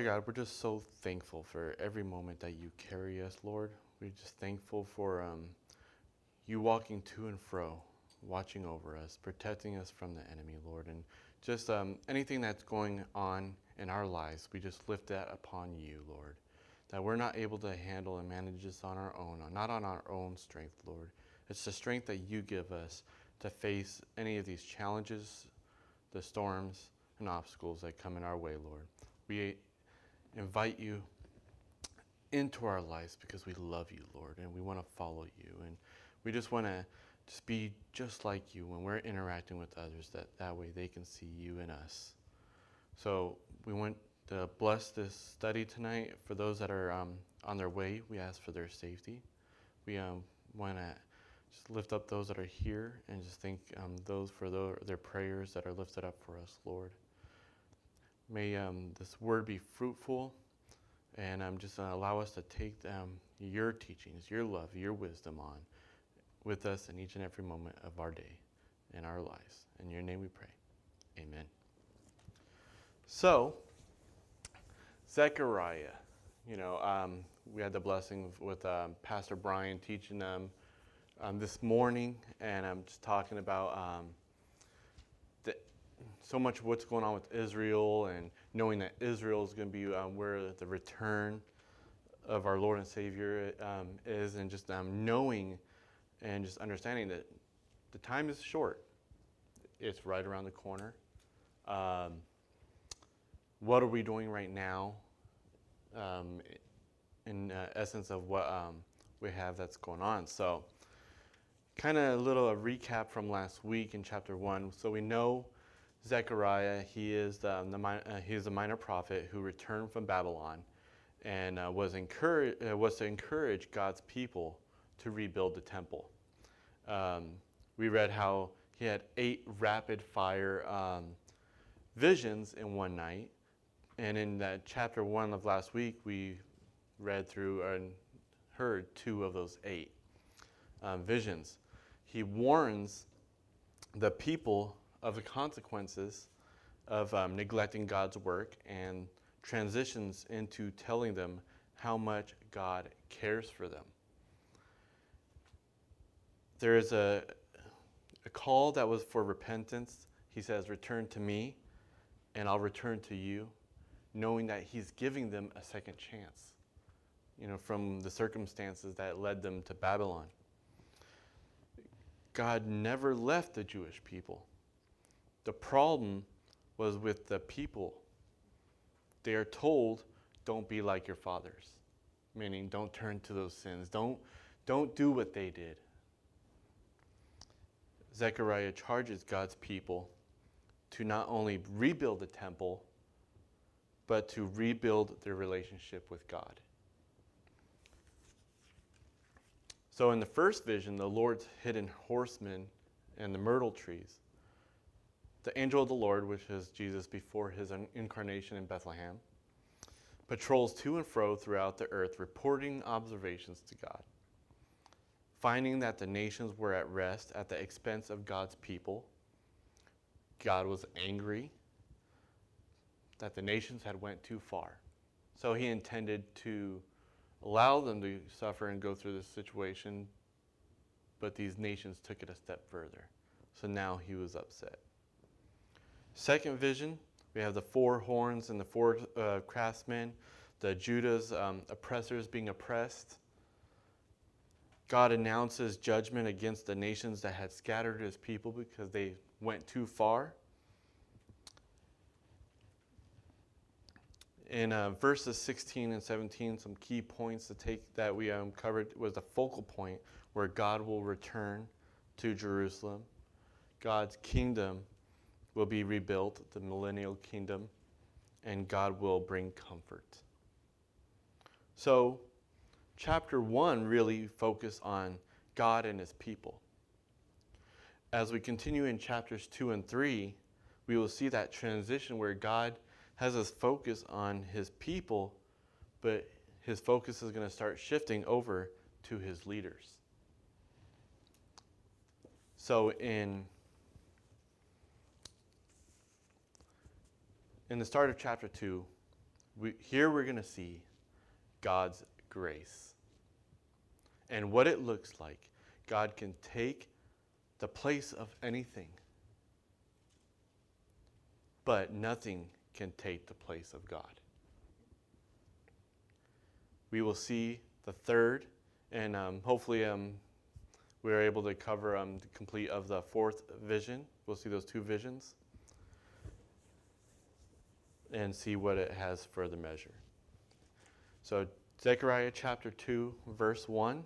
God, we're just so thankful for every moment that you carry us, Lord. We're just thankful for you walking to and fro, watching over us, protecting us from the enemy, Lord. And just anything that's going on in our lives, we just lift that upon you, Lord. That we're not able to handle and manage this on our own, not on our own strength, Lord. It's the strength that you give us to face any of these challenges, the storms and obstacles that come in our way, Lord. We invite you into our lives because we love you, Lord, and we want to follow you. And we just want to just be just like you when we're interacting with others, that way they can see you in us. So we want to bless this study tonight. For those that are on their way, we ask for their safety. We want to just lift up those that are here and just thank those for their prayers that are lifted up for us, Lord. May this word be fruitful, and just allow us to take your teachings, your love, your wisdom on with us in each and every moment of our day and our lives. In your name we pray. Amen. So, Zechariah, we had the blessing with Pastor Brian teaching them this morning, and I'm just talking about so much of what's going on with Israel, and knowing that Israel is going to be where the return of our Lord and Savior is, and just knowing and just understanding that the time is short. It's right around the corner. What are we doing right now in essence of what we have that's going on? So kind of a little recap from last week in chapter 1. So we know Zechariah, he is a minor prophet who returned from Babylon and was to encourage God's people to rebuild the temple. We read how he had 8 rapid fire visions in one night. And in that chapter 1 of last week, we read through and heard 2 of those 8 visions. He warns the people of the consequences of neglecting God's work, and transitions into telling them how much God cares for them. There is a call that was for repentance. He says, "Return to me, and I'll return to you," knowing that he's giving them a second chance, from the circumstances that led them to Babylon. God never left the Jewish people. The problem was with the people. They are told, don't be like your fathers, meaning don't turn to those sins. Don't do what they did. Zechariah charges God's people to not only rebuild the temple, but to rebuild their relationship with God. So in the first vision, the Lord's hidden horsemen and the myrtle trees, the angel of the Lord, which is Jesus before his incarnation in Bethlehem, patrols to and fro throughout the earth, reporting observations to God. Finding that the nations were at rest at the expense of God's people, God was angry that the nations had went too far. So he intended to allow them to suffer and go through this situation, but these nations took it a step further. So now he was upset. Second vision, we have the 4 horns and the 4 craftsmen, the Judah's oppressors being oppressed. God announces judgment against the nations that had scattered his people because they went too far. In verses 16 and 17, some key points to take that we covered was the focal point where God will return to Jerusalem. God's kingdom will be rebuilt, the millennial kingdom, and God will bring comfort. So, chapter 1 really focused on God and his people. As we continue in chapters 2 and 3, we will see that transition where God has us focus on his people, but his focus is going to start shifting over to his leaders. So in the start of chapter 2, Here we're going to see God's grace and what it looks like. God can take the place of anything, but nothing can take the place of God. We will see the third, and hopefully we're able to cover the complete of the fourth vision. We'll see those two visions and see what it has further measure. So Zechariah chapter 2, verse 1.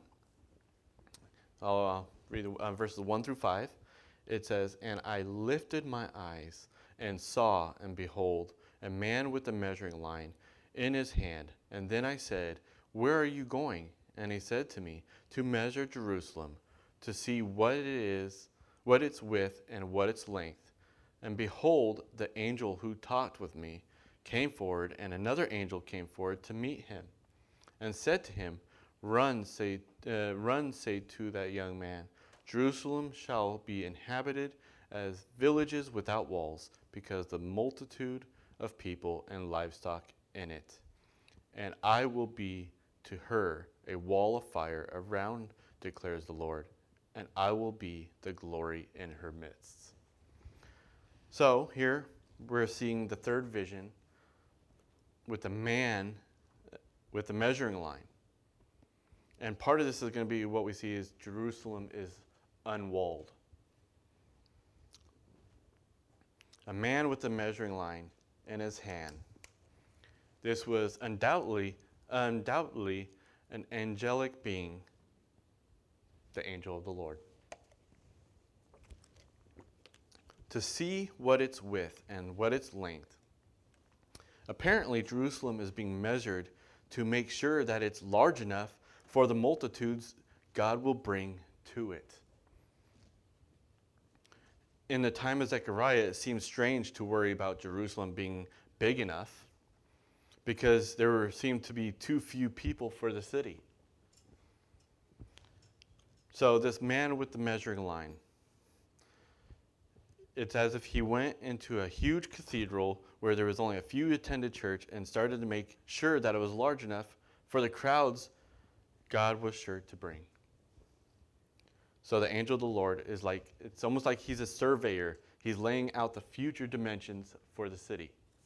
I'll read verses 1 through 5. It says, "And I lifted my eyes and saw, and behold, a man with a measuring line in his hand. And then I said, Where are you going? And he said to me, To measure Jerusalem, to see what it is, what its width and what its length. And behold, the angel who talked with me came forward, and another angel came forward to meet him, and said to him, Run, say to that young man, Jerusalem shall be inhabited as villages without walls, because the multitude of people and livestock in it. And I will be to her a wall of fire around, declares the Lord, and I will be the glory in her midst." So here we're seeing the third vision with a man with a measuring line. And part of this is going to be what we see is Jerusalem is unwalled. A man with a measuring line in his hand. This was undoubtedly an angelic being, the angel of the Lord. To see what its width and what its length. Apparently, Jerusalem is being measured to make sure that it's large enough for the multitudes God will bring to it. In the time of Zechariah, it seems strange to worry about Jerusalem being big enough because there seemed to be too few people for the city. So this man with the measuring line, it's as if he went into a huge cathedral where there was only a few attended church and started to make sure that it was large enough for the crowds God was sure to bring. So the angel of the Lord is like, it's almost like he's a surveyor. He's laying out the future dimensions for the city.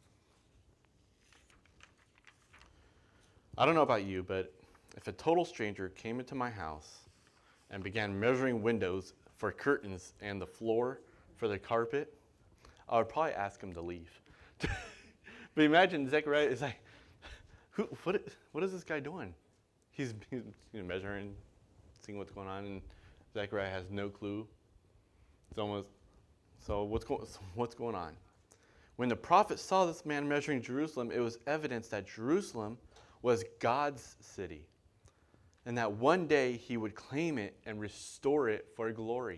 I don't know about you, but if a total stranger came into my house and began measuring windows for curtains and the floor for the carpet, I would probably ask him to leave. But imagine Zechariah is like, what is this guy doing? He's measuring, seeing what's going on, and Zechariah has no clue. It's almost, so what's going on? When the prophet saw this man measuring Jerusalem, it was evidence that Jerusalem was God's city, and that one day he would claim it and restore it for glory.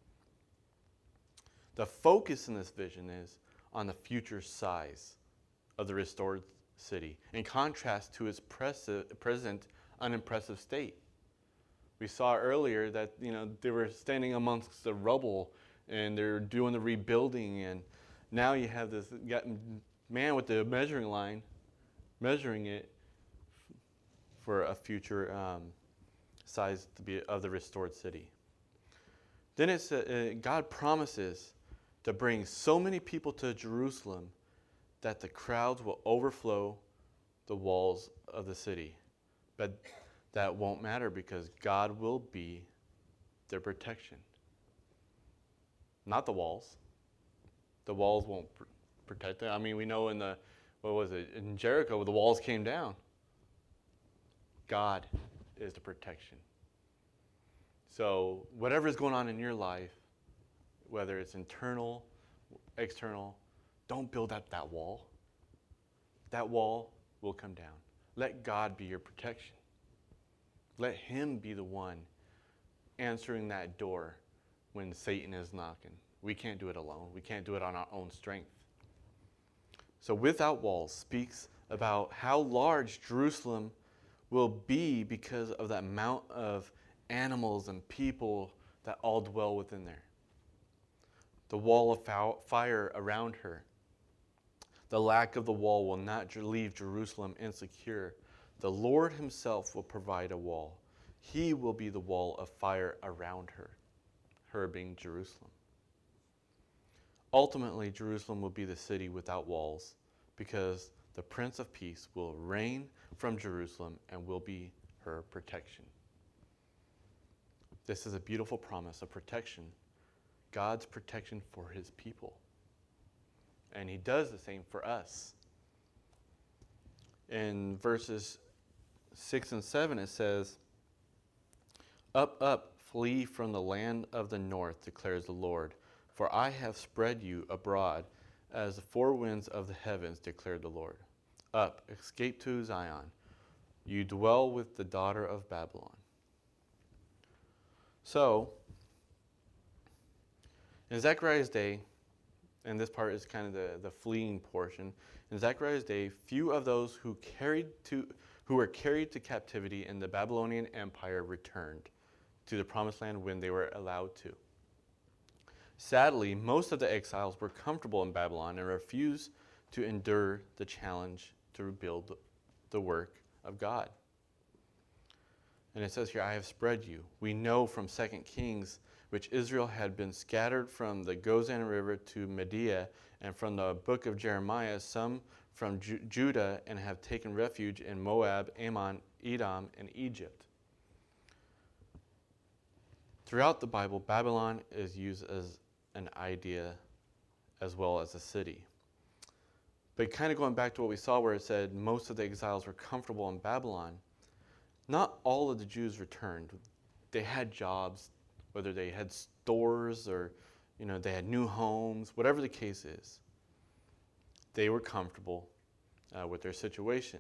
The focus in this vision is on the future size of the restored city, in contrast to its present unimpressive state. We saw earlier that they were standing amongst the rubble and they're doing the rebuilding, and now you have this man with the measuring line measuring it for a future size to be of the restored city. Then it's God promises to bring so many people to Jerusalem that the crowds will overflow the walls of the city. But that won't matter because God will be their protection. Not the walls. The walls won't protect them. I mean, we know in Jericho, the walls came down. God is the protection. So whatever is going on in your life, whether it's internal, external, don't build up that wall. That wall will come down. Let God be your protection. Let him be the one answering that door when Satan is knocking. We can't do it alone. We can't do it on our own strength. So without walls speaks about how large Jerusalem will be because of the amount of animals and people that all dwell within there. The wall of fire around her. The lack of the wall will not leave Jerusalem insecure. The Lord himself will provide a wall. He will be the wall of fire around her being Jerusalem. Ultimately, Jerusalem will be the city without walls because the Prince of Peace will reign from Jerusalem and will be her protection. This is a beautiful promise of protection, God's protection for his people. And he does the same for us. In verses 6 and 7, it says, "Up, up, flee from the land of the north, declares the Lord. For I have spread you abroad as the four winds of the heavens, declared the Lord. Up, escape to Zion. You dwell with the daughter of Babylon." So, in Zechariah's day, and this part is kind of the fleeing portion, in Zechariah's day, few of those who were carried to captivity in the Babylonian Empire returned to the Promised Land when they were allowed to. Sadly, most of the exiles were comfortable in Babylon and refused to endure the challenge to rebuild the work of God. And it says here, "I have spread you." We know from 2 Kings, which Israel had been scattered from the Gozan River to Media, and from the book of Jeremiah, some from Judah, and have taken refuge in Moab, Ammon, Edom, and Egypt. Throughout the Bible, Babylon is used as an idea as well as a city. But kind of going back to what we saw where it said most of the exiles were comfortable in Babylon, not all of the Jews returned. They had jobs, whether they had stores or they had new homes, whatever the case is. They were comfortable with their situation.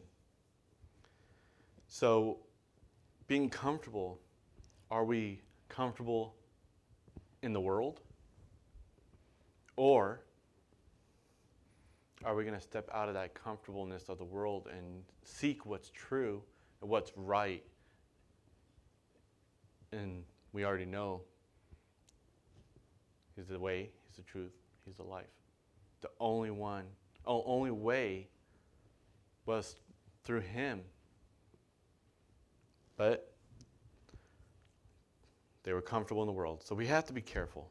So being comfortable, are we comfortable in the world? Or are we going to step out of that comfortableness of the world and seek what's true and what's right? And we already know he's the way, he's the truth, he's the life. The only way was through him. But they were comfortable in the world. So we have to be careful.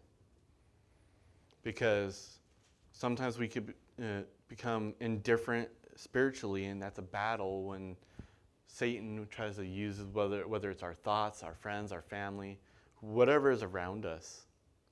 Because sometimes we could become indifferent spiritually, and that's a battle when Satan tries to use whether it's our thoughts, our friends, our family, whatever is around us.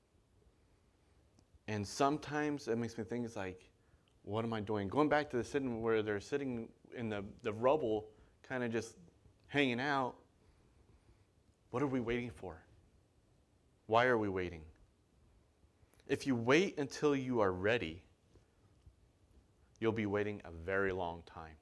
And sometimes it makes me think, it's like, what am I doing? Going back to the sitting where they're sitting in the rubble, kind of just hanging out. What are we waiting for? Why are we waiting? If you wait until you are ready, you'll be waiting a very long time.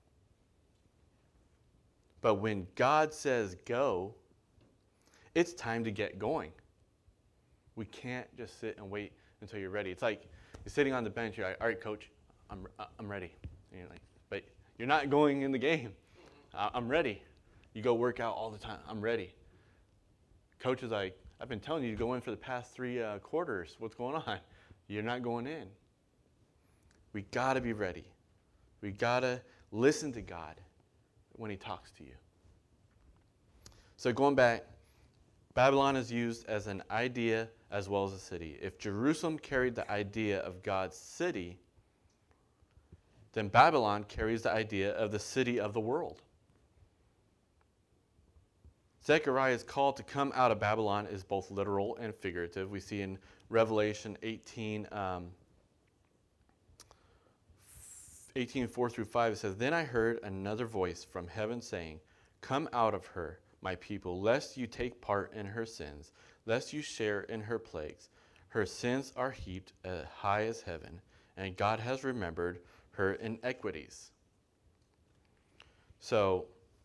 But when God says go, it's time to get going. We can't just sit and wait until you're ready. It's like you're sitting on the bench, you're like, "All right, coach, I'm ready." And you're like, but you're not going in the game. "I'm ready." You go work out all the time. "I'm ready." Coach is like, "I've been telling you to go in for the past 3 quarters. What's going on?" You're not going in. We got to be ready. We got to listen to God when he talks to you. So going back, Babylon is used as an idea as well as a city. If Jerusalem carried the idea of God's city, then Babylon carries the idea of the city of the world. Zechariah's call to come out of Babylon is both literal and figurative. We see in Revelation 18:4-5, it says, "Then I heard another voice from heaven saying, 'Come out of her, my people, lest you take part in her sins, lest you share in her plagues. Her sins are heaped as high as heaven, and God has remembered her iniquities.'" So,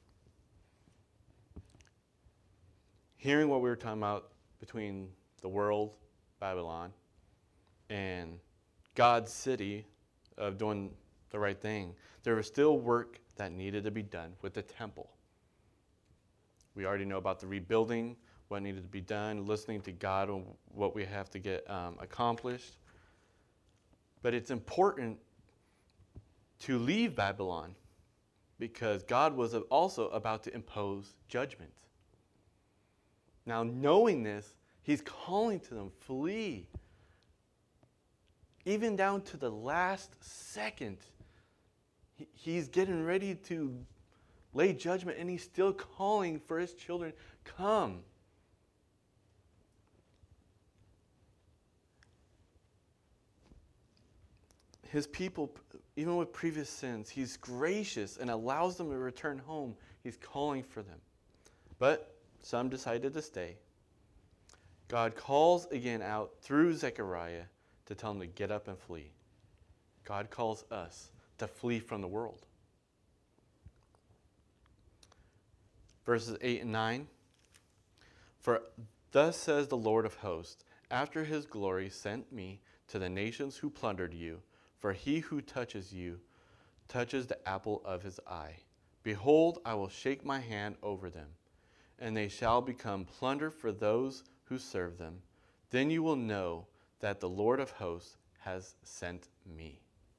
hearing what we were talking about between the world, Babylon, and God's city of doing the right thing, there was still work that needed to be done with the temple. We already know about the rebuilding, what needed to be done, listening to God and what we have to get accomplished. But it's important to leave Babylon because God was also about to impose judgment. Now, knowing this, he's calling to them, flee. Even down to the last second, he's getting ready to lay judgment, and he's still calling for his children, come. His people, even with previous sins, he's gracious and allows them to return home. He's calling for them. But some decided to stay. God calls again out through Zechariah to tell them to get up and flee. God calls us to flee from the world. Verses 8 and 9. For thus says the Lord of hosts, after his glory sent me to the nations who plundered you, for he who touches you touches the apple of his eye. Behold, I will shake my hand over them, and they shall become plunder for those who serve them. Then you will know that the Lord of hosts has sent me.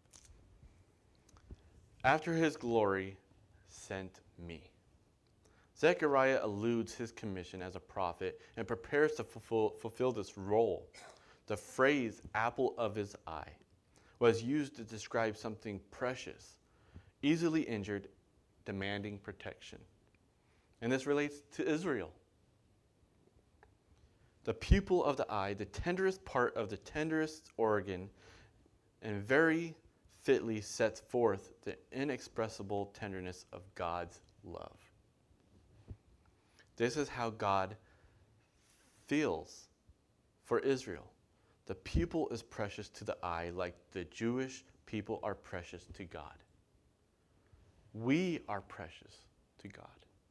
After his glory sent me. Zechariah alludes his commission as a prophet and prepares to fulfill this role. The phrase apple of his eye was used to describe something precious, easily injured, demanding protection. And this relates to Israel. The pupil of the eye, the tenderest part of the tenderest organ, and very fitly sets forth the inexpressible tenderness of God's love. This is how God feels for Israel. The pupil is precious to the eye like the Jewish people are precious to God. We are precious to God.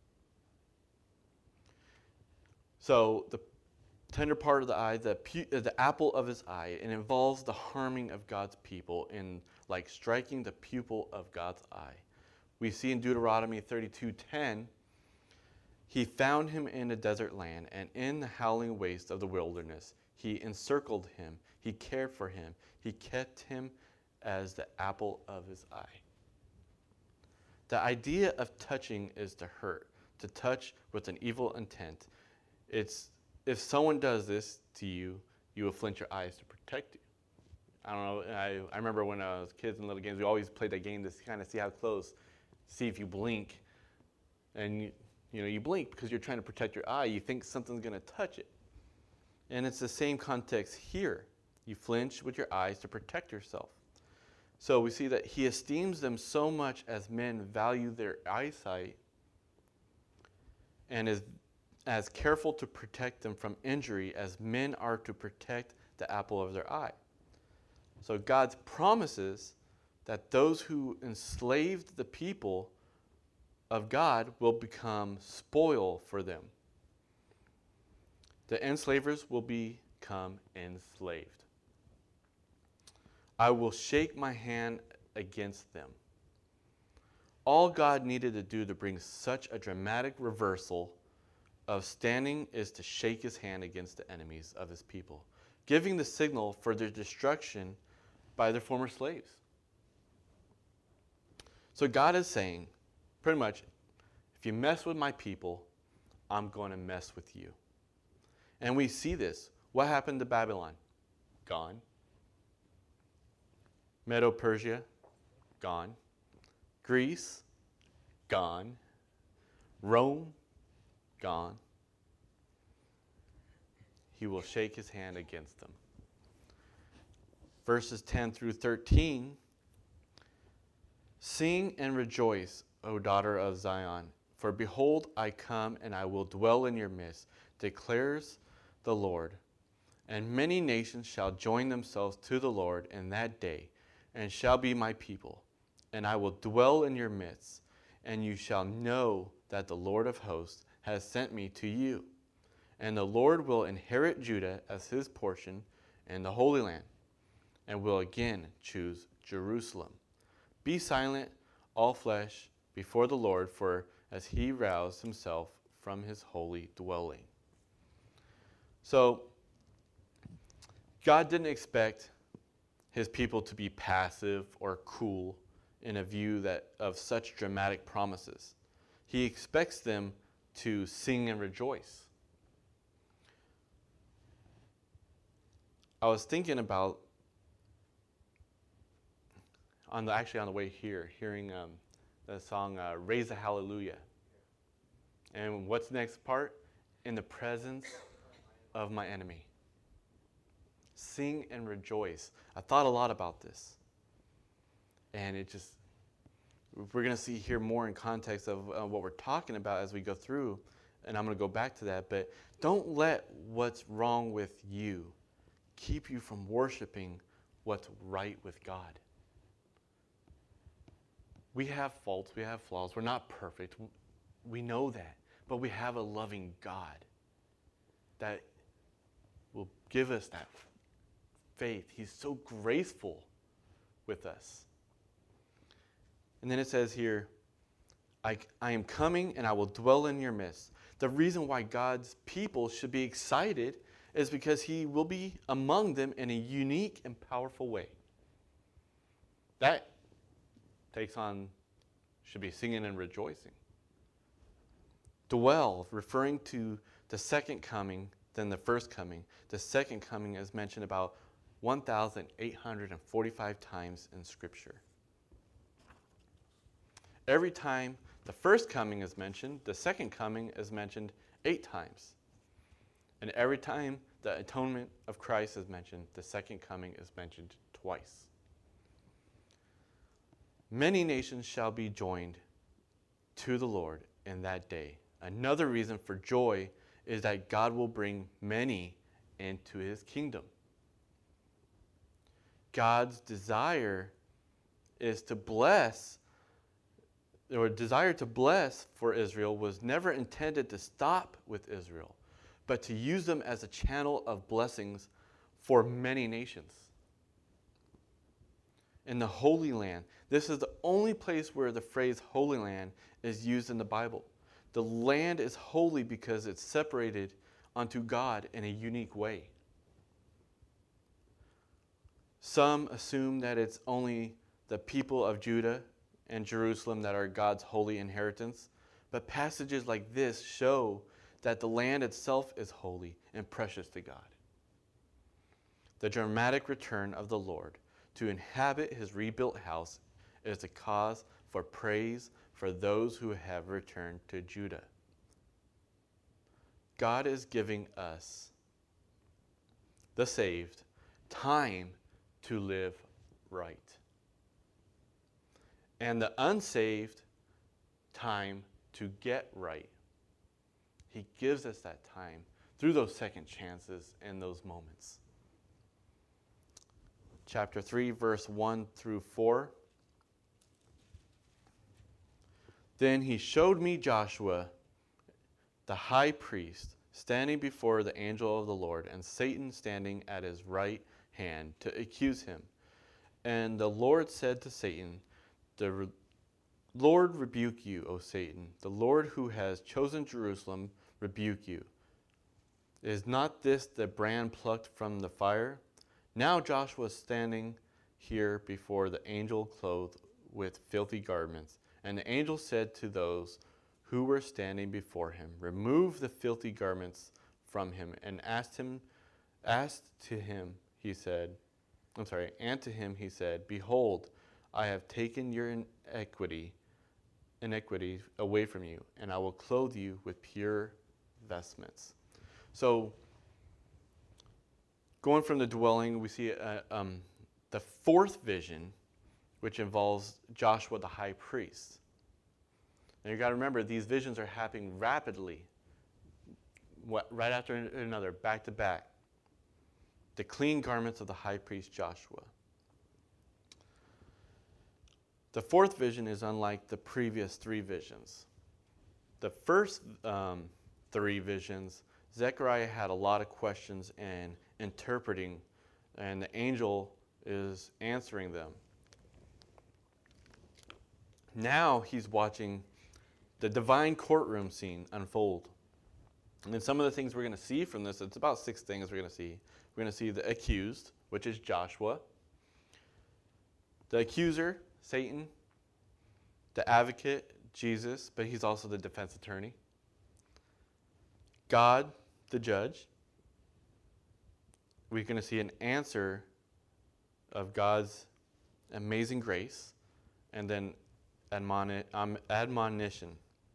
So the tender part of the eye, the apple of his eye, it involves the harming of God's people in like striking the pupil of God's eye. We see in Deuteronomy 32:10, he found him in a desert land, and in the howling waste of the wilderness. He encircled him. He cared for him. He kept him as the apple of his eye. The idea of touching is to hurt, to touch with an evil intent. It's if someone does this to you, you will flinch your eyes to protect you. I don't know. I remember when I was kids in little games, we always played that game to kind of see how close, see if you blink, and you blink because you're trying to protect your eye. You think something's going to touch it. And it's the same context here. You flinch with your eyes to protect yourself. So we see that he esteems them so much as men value their eyesight and is as careful to protect them from injury as men are to protect the apple of their eye. So God promises that those who enslaved the people of God will become spoil for them. The enslavers will become enslaved. I will shake my hand against them. All God needed to do to bring such a dramatic reversal of standing is to shake his hand against the enemies of his people, giving the signal for their destruction by their former slaves. So God is saying, pretty much, if you mess with my people, I'm going to mess with you. And we see this. What happened to Babylon? Gone. Medo-Persia? Gone. Greece? Gone. Rome? Gone. He will shake his hand against them. Verses 10 through 13. Sing and rejoice, O daughter of Zion, for behold, I come and I will dwell in your midst, declares the Lord. And many nations shall join themselves to the Lord in that day, and shall be my people. And I will dwell in your midst, and you shall know that the Lord of hosts has sent me to you. And the Lord will inherit Judah as his portion in the Holy Land, and will again choose Jerusalem. Be silent, all flesh, before the Lord, for as he roused himself from his holy dwelling. So, God didn't expect his people to be passive or cool in a view that of such dramatic promises. He expects them to sing and rejoice. I was thinking about on the way here, hearing the song "Raise a Hallelujah," and what's the next part? In the presence of my enemy. Sing and rejoice. I thought a lot about this, and we're going to see here more in context of what we're talking about as we go through, and I'm going to go back to that. But don't let what's wrong with you keep you from worshiping what's right with God. We have faults, we have flaws, we're not perfect. We know that, but we have a loving God that will give us that faith. He's so graceful with us. And then it says here, I am coming and I will dwell in your midst. The reason why God's people should be excited is because he will be among them in a unique and powerful way. That should be singing and rejoicing. Dwell, referring to the second coming than the first coming. The second coming is mentioned about 1,845 times in Scripture. Every time the first coming is mentioned, the second coming is mentioned 8 times. And every time the atonement of Christ is mentioned, the second coming is mentioned twice. Many nations shall be joined to the Lord in that day. Another reason for joy is that God will bring many into his kingdom. God's desire is to bless, or desire to bless for Israel was never intended to stop with Israel, but to use them as a channel of blessings for many nations. In the Holy Land, this is the only place where the phrase Holy Land is used in the Bible. The land is holy because it's separated unto God in a unique way. Some assume that it's only the people of Judah and Jerusalem that are God's holy inheritance, but passages like this show that the land itself is holy and precious to God. The dramatic return of the Lord to inhabit his rebuilt house is a cause for praise for those who have returned to Judah. God is giving us, the saved, time to live right. And the unsaved, time to get right. He gives us that time through those second chances and those moments. Chapter 3, verse 1 through 4. Then he showed me Joshua, the high priest, standing before the angel of the Lord, and Satan standing at his right hand to accuse him. And the Lord said to Satan, "The Lord rebuke you, O Satan. The Lord who has chosen Jerusalem rebuke you. Is not this the brand plucked from the fire?" Now Joshua was standing here before the angel clothed with filthy garments. And the angel said to those who were standing before him, "Remove the filthy garments from him." And to him he said, "Behold, I have taken your iniquity away from you, and I will clothe you with pure vestments." So, going from the dwelling, we see the fourth vision, which involves Joshua the high priest. Now you got to remember, these visions are happening rapidly, right after another, back to back. The clean garments of the high priest Joshua. The fourth vision is unlike the previous 3 visions. The first 3 visions, Zechariah had a lot of questions and interpreting, and the angel is answering them. Now he's watching the divine courtroom scene unfold. And some of the things we're going to see from this, it's about 6 things we're going to see. We're going to see the accused, which is Joshua. The accuser, Satan, the advocate, Jesus, but he's also the defense attorney. God, the judge. We're going to see an answer of God's amazing grace, and then admonition.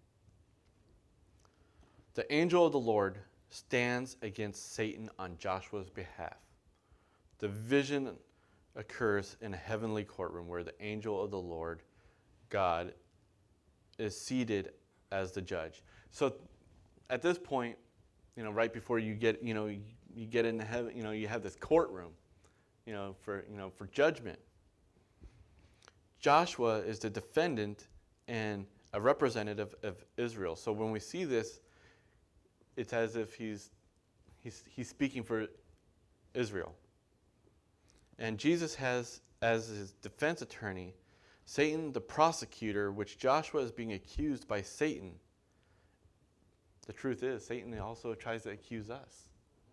The angel of the Lord stands against Satan on Joshua's behalf. The vision occurs in a heavenly courtroom where the angel of the Lord, God, is seated as the judge. So at this point, right before you get, you get into heaven, you have this courtroom, for judgment. Joshua is the defendant and a representative of Israel. So when we see this, it's as if he's speaking for Israel. And Jesus has as his defense attorney Satan the prosecutor, which Joshua is being accused by Satan. The truth is, Satan also tries to accuse us.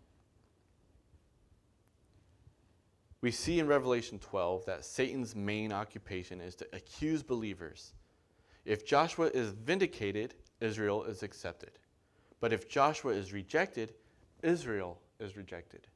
We see in Revelation 12 that Satan's main occupation is to accuse believers. If Joshua is vindicated, Israel is accepted. But if Joshua is rejected, Israel is rejected.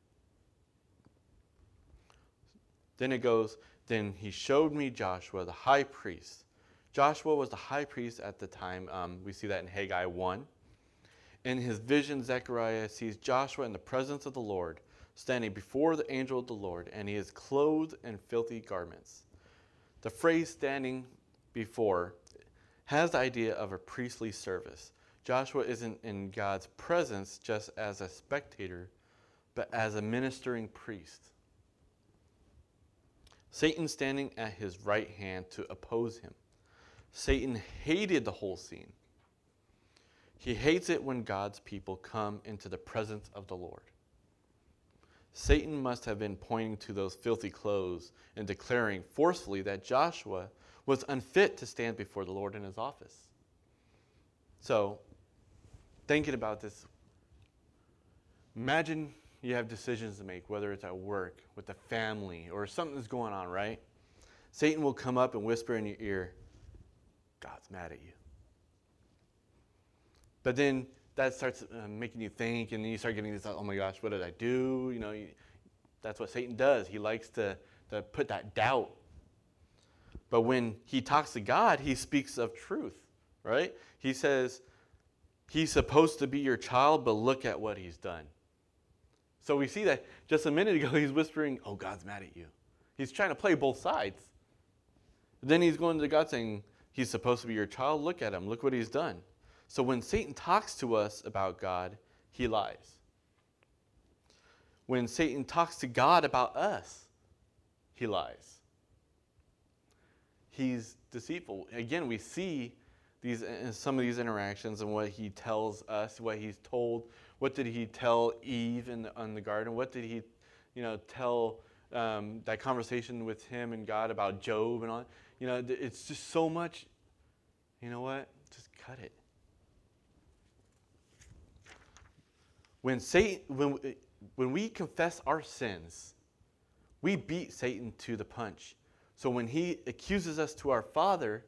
Then it goes, then he showed me Joshua, the high priest. Joshua was the high priest at the time. We see that in Haggai 1. In his vision, Zechariah sees Joshua in the presence of the Lord, standing before the angel of the Lord, and he is clothed in filthy garments. The phrase standing before has the idea of a priestly service. Joshua isn't in God's presence just as a spectator, but as a ministering priest. Satan standing at his right hand to oppose him. Satan hated the whole scene. He hates it when God's people come into the presence of the Lord. Satan must have been pointing to those filthy clothes and declaring forcefully that Joshua was unfit to stand before the Lord in his office. So, thinking about this, imagine you have decisions to make, whether it's at work, with the family, or something's going on, right? Satan will come up and whisper in your ear, God's mad at you. But then that starts making you think, and then you start getting this, oh my gosh, what did I do? That's what Satan does. He likes to put that doubt. But when he talks to God, he speaks of truth, right? He says, he's supposed to be your child, but look at what he's done. So we see that just a minute ago, he's whispering, oh, God's mad at you. He's trying to play both sides. Then he's going to God saying, he's supposed to be your child. Look at him. Look what he's done. So when Satan talks to us about God, he lies. When Satan talks to God about us, he lies. He's deceitful. Again, we see some of these interactions and what he tells us, what he's told. What did he tell Eve in the garden? What did he, tell that conversation with him and God about Job and all? It's just so much. You know what? Just cut it. When we confess our sins, we beat Satan to the punch. So when he accuses us to our Father,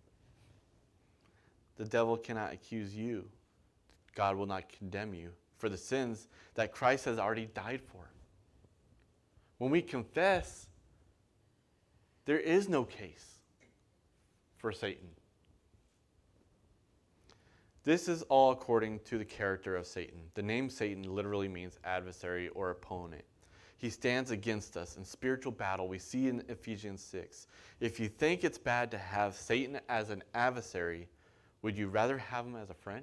the devil cannot accuse you. God will not condemn you for the sins that Christ has already died for. When we confess, there is no case for Satan. This is all according to the character of Satan. The name Satan literally means adversary or opponent. He stands against us in spiritual battle. We see in Ephesians 6. If you think it's bad to have Satan as an adversary, would you rather have him as a friend?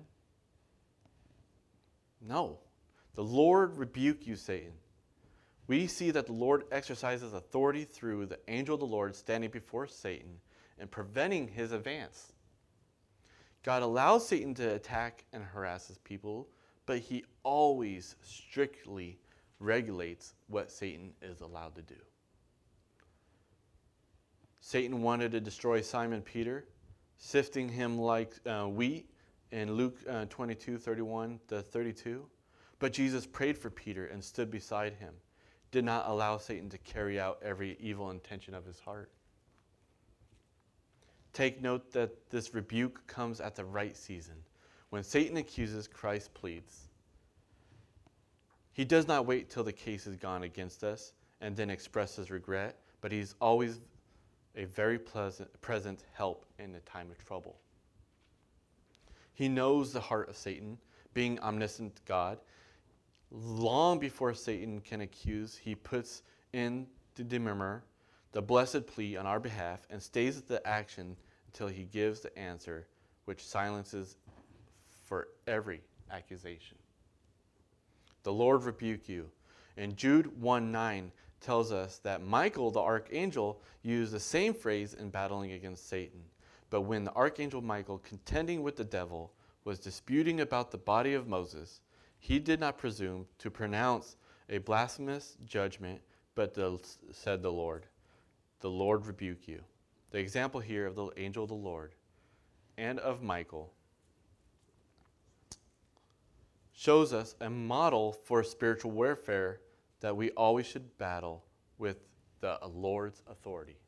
No. The Lord rebuke you, Satan. We see that the Lord exercises authority through the angel of the Lord standing before Satan and preventing his advance. God allows Satan to attack and harass his people, but he always strictly regulates what Satan is allowed to do. Satan wanted to destroy Simon Peter, sifting him like wheat in Luke 22:31-32. But Jesus prayed for Peter and stood beside him, did not allow Satan to carry out every evil intention of his heart. Take note that this rebuke comes at the right season. When Satan accuses, Christ pleads. He does not wait till the case is gone against us and then expresses regret, but he's always a very present help in the time of trouble. He knows the heart of Satan, being omniscient God. Long before Satan can accuse, he puts in the demurrer, the blessed plea on our behalf, and stays at the action until he gives the answer, which silences for every accusation. The Lord rebuke you. And Jude 1:9 tells us that Michael, the archangel, used the same phrase in battling against Satan. But when the archangel Michael, contending with the devil, was disputing about the body of Moses, he did not presume to pronounce a blasphemous judgment, but said the Lord rebuke you. The example here of the angel of the Lord and of Michael shows us a model for spiritual warfare that we always should battle with the Lord's authority.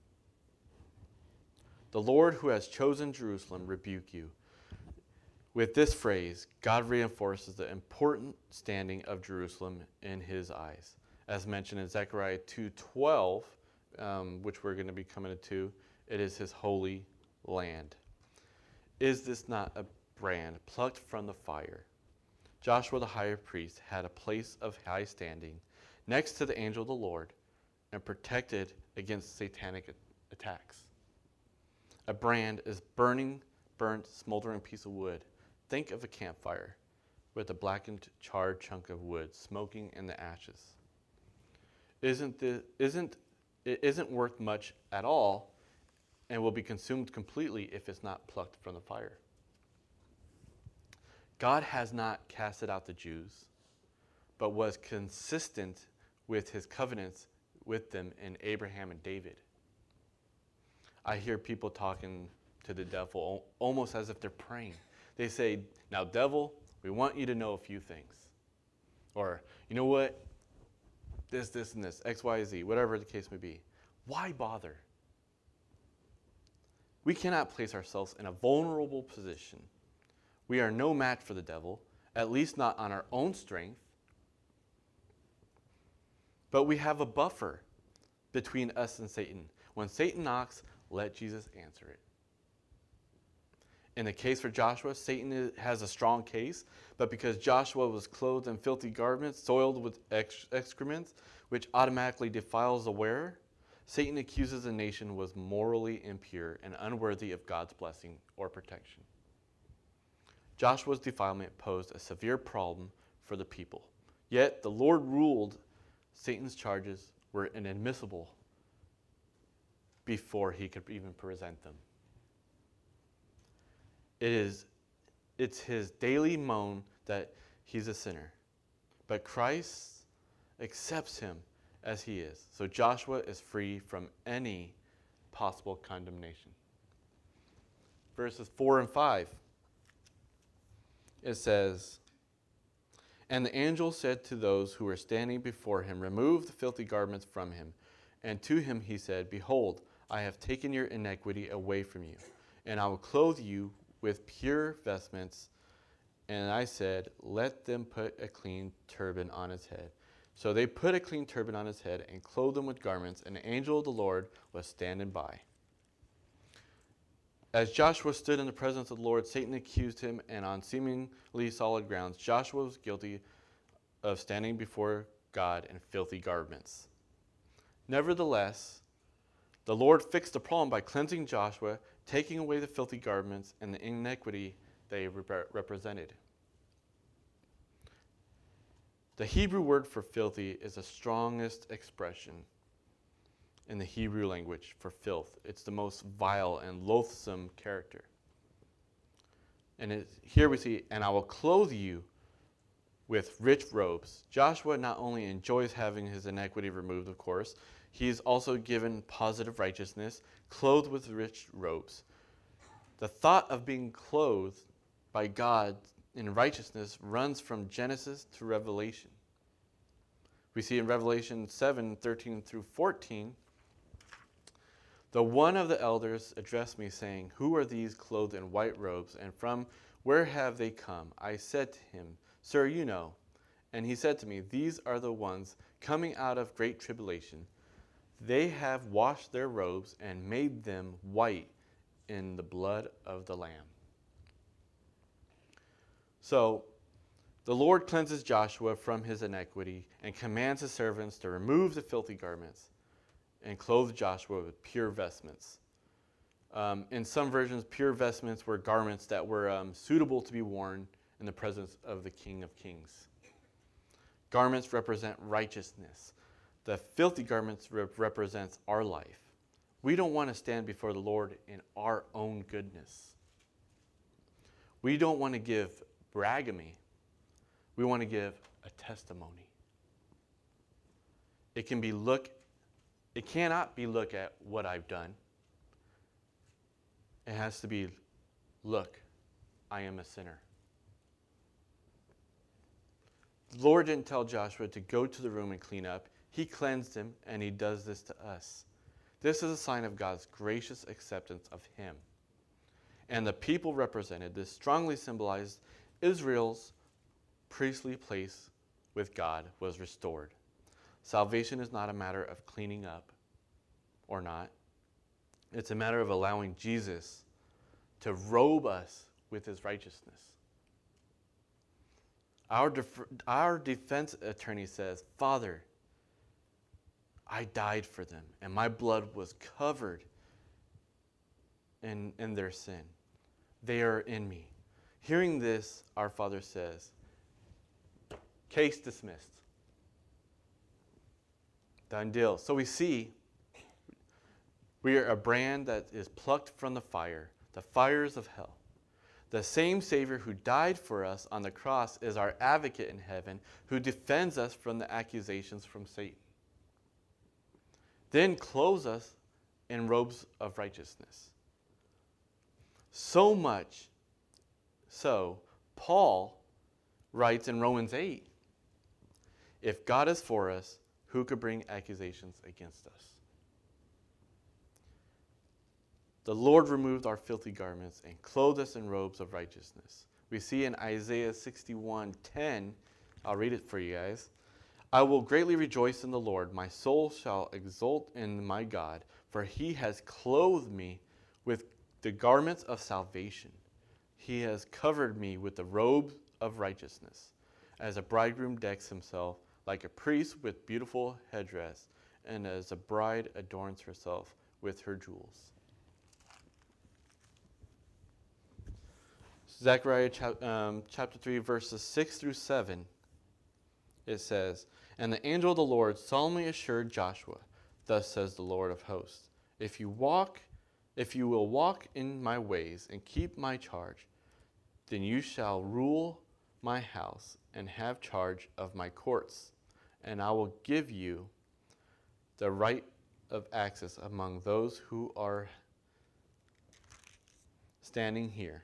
The Lord who has chosen Jerusalem rebuke you. With this phrase, God reinforces the important standing of Jerusalem in his eyes. As mentioned in Zechariah 2:12, which we're going to be coming to, it is his holy land. Is this not a brand plucked from the fire? Joshua the high priest had a place of high standing next to the angel of the Lord and protected against satanic attacks. A brand is burnt, smoldering piece of wood. Think of a campfire with a blackened, charred chunk of wood smoking in the ashes. It isn't worth much at all and will be consumed completely if it's not plucked from the fire. God has not casted out the Jews, but was consistent with his covenants with them in Abraham and David. I hear people talking to the devil almost as if they're praying. They say, now devil, we want you to know a few things. Or, you know what? This, and this, X, Y, Z, whatever the case may be. Why bother? We cannot place ourselves in a vulnerable position. We are no match for the devil, at least not on our own strength. But we have a buffer between us and Satan. When Satan knocks, let Jesus answer it. In the case for Joshua, Satan has a strong case, but because Joshua was clothed in filthy garments, soiled with excrements, which automatically defiles the wearer, Satan accuses the nation was morally impure and unworthy of God's blessing or protection. Joshua's defilement posed a severe problem for the people. Yet the Lord ruled Satan's charges were inadmissible before he could even present them. It's his daily moan that he's a sinner. But Christ accepts him as he is. So Joshua is free from any possible condemnation. Verses 4 and 5. It says, and the angel said to those who were standing before him, remove the filthy garments from him. And to him he said, behold, I have taken your iniquity away from you, and I will clothe you with pure vestments. And I said, let them put a clean turban on his head. So they put a clean turban on his head and clothed him with garments, and the angel of the Lord was standing by. As Joshua stood in the presence of the Lord, Satan accused him, and on seemingly solid grounds, Joshua was guilty of standing before God in filthy garments. Nevertheless, the Lord fixed the problem by cleansing Joshua, taking away the filthy garments and the iniquity they represented. The Hebrew word for filthy is the strongest expression in the Hebrew language for filth. It's the most vile and loathsome character. And here we see, and I will clothe you with rich robes. Joshua not only enjoys having his iniquity removed, of course, he is also given positive righteousness, clothed with rich robes. The thought of being clothed by God in righteousness runs from Genesis to Revelation. We see in Revelation 7:13 through 14, The one of the elders addressed me, saying, "Who are these clothed in white robes, and from where have they come?" I said to him, "Sir, you know." And he said to me, "These are the ones coming out of great tribulation. They have washed their robes and made them white in the blood of the Lamb." So the Lord cleanses Joshua from his iniquity and commands his servants to remove the filthy garments and clothe Joshua with pure vestments. In some versions, pure vestments were garments that were suitable to be worn in the presence of the King of Kings. Garments represent righteousness. The filthy garments represents our life. We don't want to stand before the Lord in our own goodness. We don't want to give bragamy. We want to give a testimony. It cannot be look at what I've done. It has to be, look, I am a sinner. The Lord didn't tell Joshua to go to the room and clean up. He cleansed him, and he does this to us. This is a sign of God's gracious acceptance of him. And the people represented, this strongly symbolized Israel's priestly place with God was restored. Salvation is not a matter of cleaning up or not. It's a matter of allowing Jesus to robe us with his righteousness. Our defense attorney says, "Father, I died for them, and my blood was covered in their sin. They are in me." Hearing this, our Father says, "Case dismissed." Done deal. So we see we are a brand that is plucked from the fires of hell. The same Savior who died for us on the cross is our advocate in heaven, who defends us from the accusations from Satan. Then clothes us in robes of righteousness. So much so, Paul writes in Romans 8, "If God is for us, who could bring accusations against us?" The Lord removed our filthy garments and clothed us in robes of righteousness. We see in Isaiah 61:10, I'll read it for you guys. "I will greatly rejoice in the Lord. My soul shall exult in my God, for he has clothed me with the garments of salvation. He has covered me with the robe of righteousness, as a bridegroom decks himself, like a priest with beautiful headdress, and as a bride adorns herself with her jewels." Zechariah chapter 3, verses 6 through 7, it says, "And the angel of the Lord solemnly assured Joshua, 'Thus says the Lord of hosts, if you will walk in my ways and keep my charge, then you shall rule my house and have charge of my courts, and I will give you the right of access among those who are standing here.'"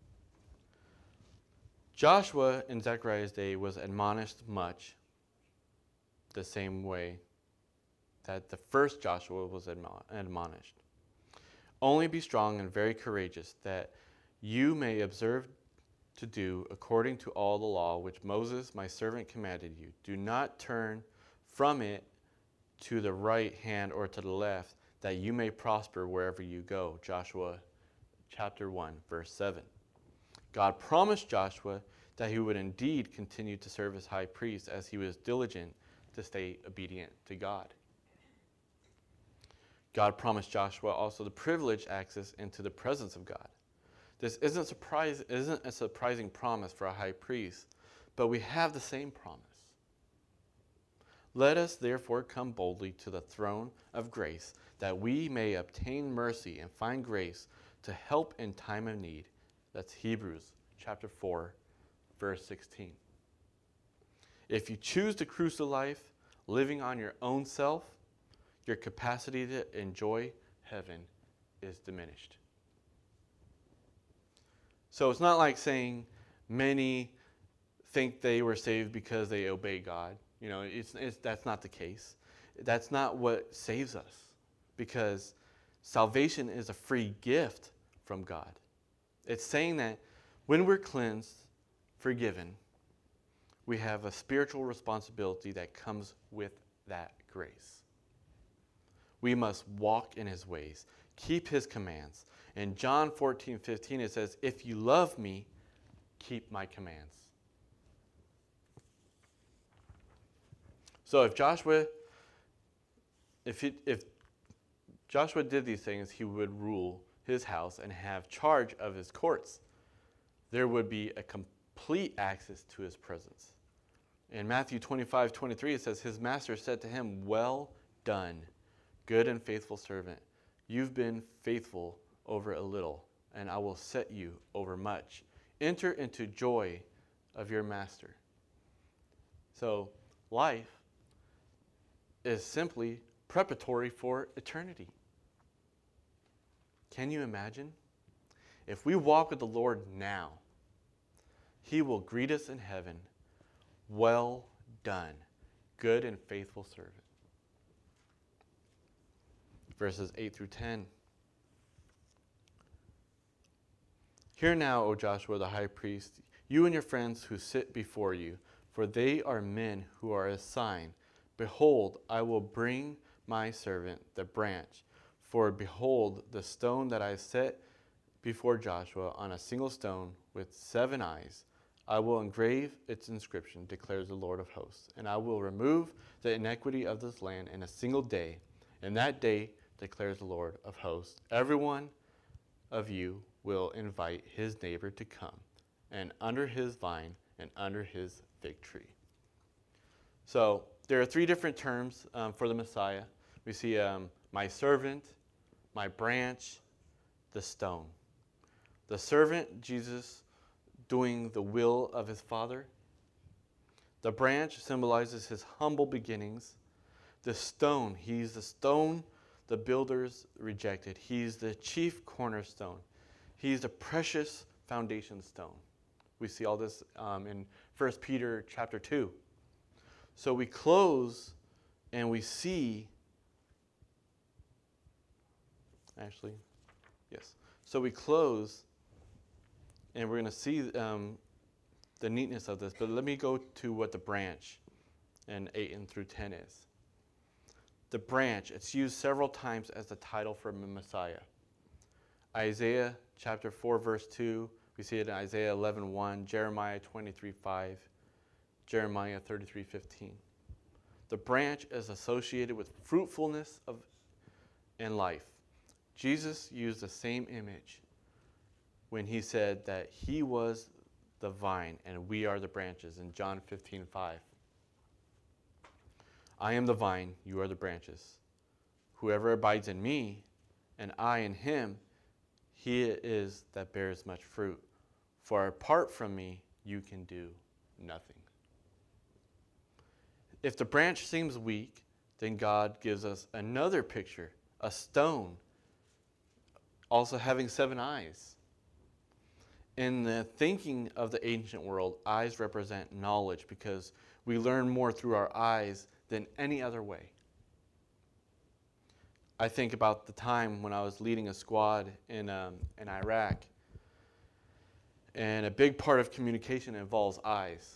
Joshua in Zechariah's day was admonished much the same way that the first Joshua was admonished. "Only be strong and very courageous, that you may observe to do according to all the law which Moses my servant commanded you. Do not turn from it to the right hand or to the left, that you may prosper wherever you go." Joshua chapter 1, verse 7. God promised Joshua that he would indeed continue to serve as high priest as he was diligent to stay obedient to God. God promised Joshua also the privileged access into the presence of God. This isn't a surprising promise for a high priest, but we have the same promise. "Let us therefore come boldly to the throne of grace, that we may obtain mercy and find grace to help in time of need." That's Hebrews chapter 4, verse 16. If you choose to cruise through life living on your own self, your capacity to enjoy heaven is diminished. So it's not like saying many think they were saved because they obey God. That's not the case. That's not what saves us, because Salvation is a free gift from God. It's saying that when we're cleansed, forgiven, we have a spiritual responsibility that comes with that grace. We must walk in his ways, keep his commands. In John 14:15, it says, if you love me, keep my commands. So if Joshua did these things, he would rule his house and have charge of his courts. There would be a complete access to his presence. In Matthew 25:23, it says, his master said to him, well done, good and faithful servant. You've been faithful over a little, and I will set you over much. Enter into joy of your master. So life is simply preparatory for eternity. Can you imagine? If we walk with the Lord now, he will greet us in heaven, well done, good and faithful servant. Verses 8 through 10. Hear now, O Joshua the high priest, you and your friends who sit before you, for they are men who are a sign. Behold, I will bring my servant, the branch. For behold, the stone that I set before Joshua on a single stone with 7 eyes, I will engrave its inscription, declares the Lord of hosts. And I will remove the iniquity of this land in a single day. In that day, declares the Lord of hosts, every one of you will invite his neighbor to come, and under his vine and under his fig tree. So there are 3 different terms for the Messiah. We see my servant, my branch, the stone. The servant, Jesus, doing the will of his Father. The branch symbolizes his humble beginnings. The stone, he's the stone the builders rejected. He's the chief cornerstone. He's the precious foundation stone. We see all this in 1 Peter chapter 2. So we close and we see, So we close and we're going to see the neatness of this. But let me go to what the branch in 8 and through 10 is. The branch, it's used several times as the title for the Messiah. Isaiah chapter 4, verse 2. We see it in Isaiah 11:1, Jeremiah 23:5, Jeremiah 33:15. The branch is associated with fruitfulness and life. Jesus used the same image when he said that he was the vine and we are the branches in John 15:5. I am the vine, you are the branches. Whoever abides in me and I in him, he it is that bears much fruit. For apart from me, you can do nothing. If the branch seems weak, then God gives us another picture, a stone, also having 7 eyes. In the thinking of the ancient world, eyes represent knowledge because we learn more through our eyes than any other way. I think about the time when I was leading a squad in Iraq, and a big part of communication involves eyes.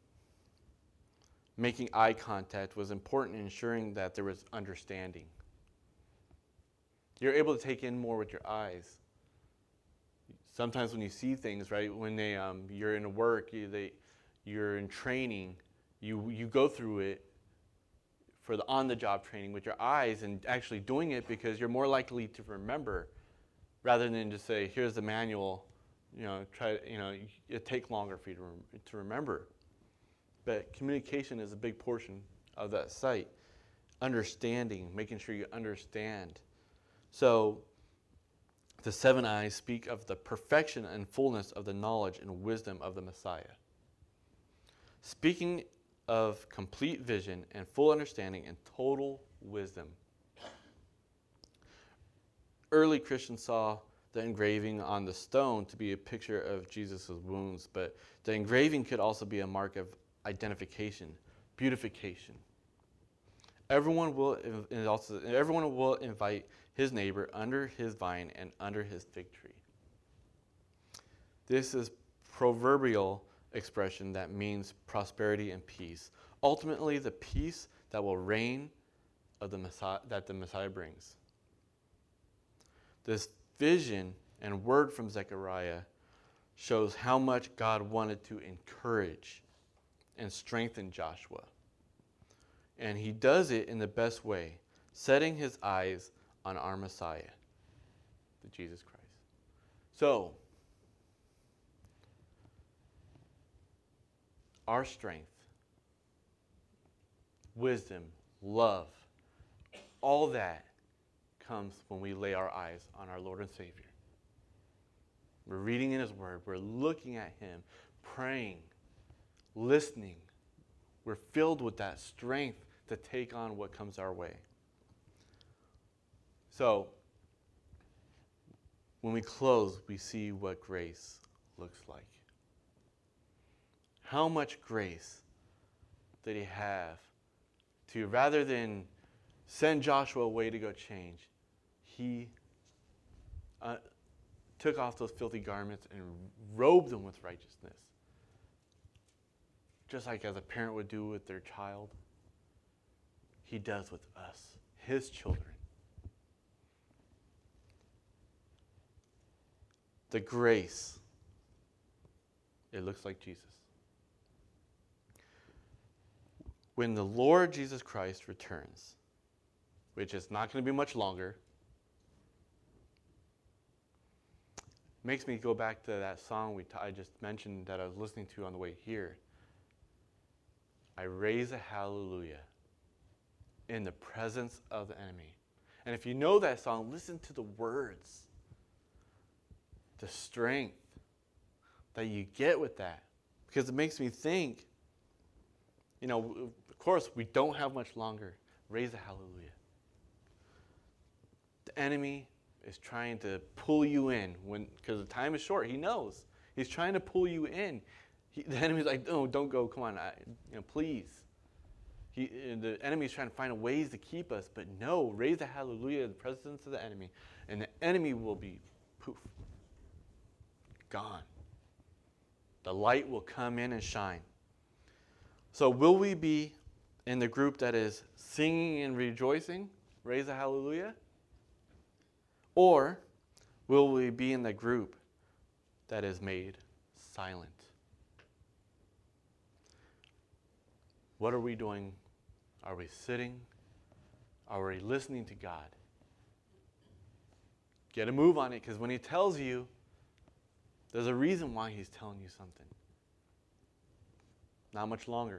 Making eye contact was important in ensuring that there was understanding. You're able to take in more with your eyes. Sometimes when you see things, right, when you're in work, you're in training, you go through it for the on-the-job training with your eyes and actually doing it because you're more likely to remember rather than just say, here's the manual, it takes longer for you to remember. But communication is a big portion of that site. Understanding, making sure you understand. So the 7 eyes speak of the perfection and fullness of the knowledge and wisdom of the Messiah. Speaking of complete vision and full understanding and total wisdom. Early Christians saw the engraving on the stone to be a picture of Jesus' wounds, but the engraving could also be a mark of identification, beautification. Everyone will invite his neighbor under his vine and under his fig tree. This is proverbial expression that means prosperity and peace. Ultimately, the peace that will reign of the Messiah, that the Messiah brings. This vision and word from Zechariah shows how much God wanted to encourage and strengthen Joshua. And he does it in the best way, setting his eyes on our Messiah, the Jesus Christ. So, our strength, wisdom, love, all that comes when we lay our eyes on our Lord and Savior. We're reading in his word. We're looking at him, praying, listening. We're filled with that strength to take on what comes our way. So, when we close, we see what grace looks like. How much grace did he have to, rather than send Joshua away to go change, he took off those filthy garments and robed them with righteousness. Just like as a parent would do with their child, he does with us, his children. The grace, it looks like Jesus. When the Lord Jesus Christ returns, which is not going to be much longer, makes me go back to that song I just mentioned that I was listening to on the way here. I raise a hallelujah in the presence of the enemy. And if you know that song, listen to the words. The strength that you get with that. Because it makes me think, of course, we don't have much longer. Raise a hallelujah. The enemy is trying to pull you in because the time is short. He knows. He's trying to pull you in. The enemy's like, no, don't go. Come on, please. The enemy's trying to find ways to keep us, but no, raise a hallelujah in the presence of the enemy, and the enemy will be poof, gone. The light will come in and shine. So will we be in the group that is singing and rejoicing, raise a hallelujah? Or will we be in the group that is made silent? What are we doing? Are we sitting? Are we listening to God? Get a move on it, because when he tells you, there's a reason why he's telling you something. Not much longer.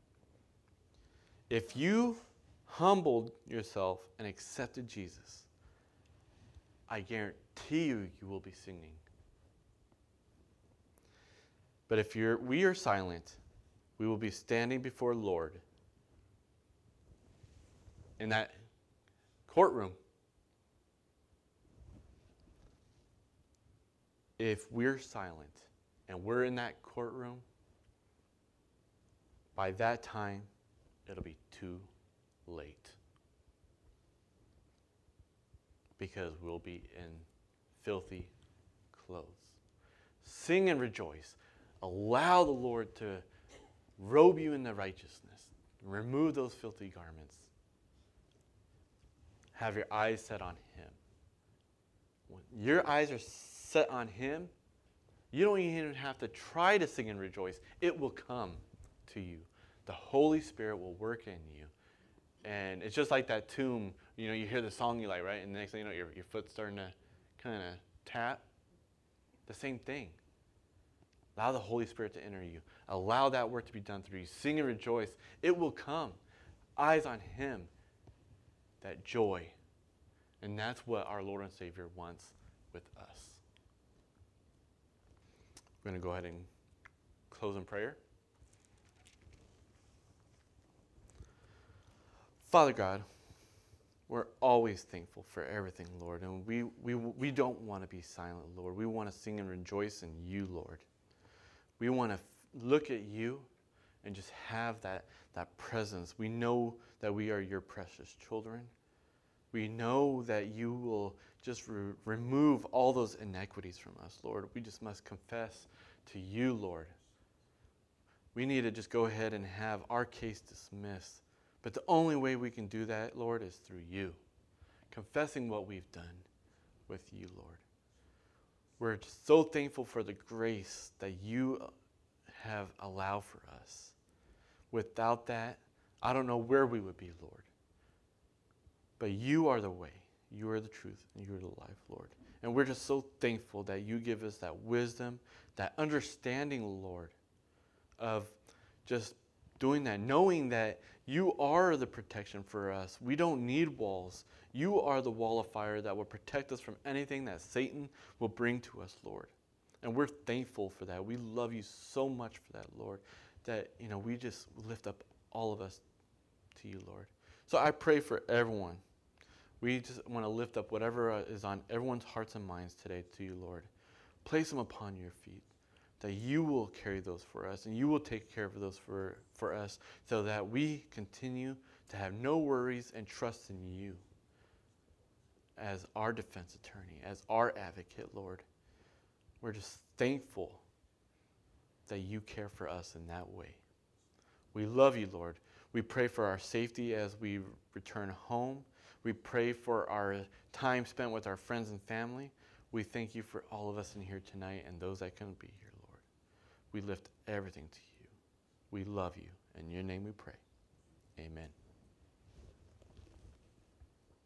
If you humbled yourself and accepted Jesus, I guarantee you will be singing. But if we are silent, we will be standing before the Lord in that courtroom. If we're silent and we're in that courtroom, by that time, it'll be too late. Because we'll be in filthy clothes. Sing and rejoice. Allow the Lord to robe you in the righteousness. Remove those filthy garments. Have your eyes set on him. When your eyes are set on him, you don't even have to try to sing and rejoice. It will come to you. The Holy Spirit will work in you. And it's just like that tomb. You hear the song you like, right? And the next thing you know, your foot's starting to kind of tap. The same thing. Allow the Holy Spirit to enter you. Allow that work to be done through you. Sing and rejoice. It will come. Eyes on him. That joy. And that's what our Lord and Savior wants with us. We're going to go ahead and close in prayer. Father God, we're always thankful for everything, Lord. And we don't want to be silent, Lord. We want to sing and rejoice in you, Lord. We want to look at you and just have that presence. We know that we are your precious children. We know that you will just remove all those inequities from us, Lord. We just must confess to you, Lord. We need to just go ahead and have our case dismissed. But the only way we can do that, Lord, is through you. Confessing what we've done with you, Lord. We're just so thankful for the grace that you have allowed for us. Without that, I don't know where we would be, Lord. But you are the way, you are the truth, and you are the life, Lord. And we're just so thankful that you give us that wisdom, that understanding, Lord, of just doing that, knowing that you are the protection for us. We don't need walls. You are the wall of fire that will protect us from anything that Satan will bring to us, Lord. And we're thankful for that. We love you so much for that, Lord, that we just lift up all of us to you, Lord. So I pray for everyone. We just want to lift up whatever is on everyone's hearts and minds today to you, Lord. Place them upon your feet, that you will carry those for us, and you will take care of those for us, so that we continue to have no worries and trust in you as our defense attorney, as our advocate, Lord. We're just thankful that you care for us in that way. We love you, Lord. We pray for our safety as we return home. We pray for our time spent with our friends and family. We thank you for all of us in here tonight and those that couldn't be here, Lord. We lift everything to you. We love you. In your name we pray. Amen.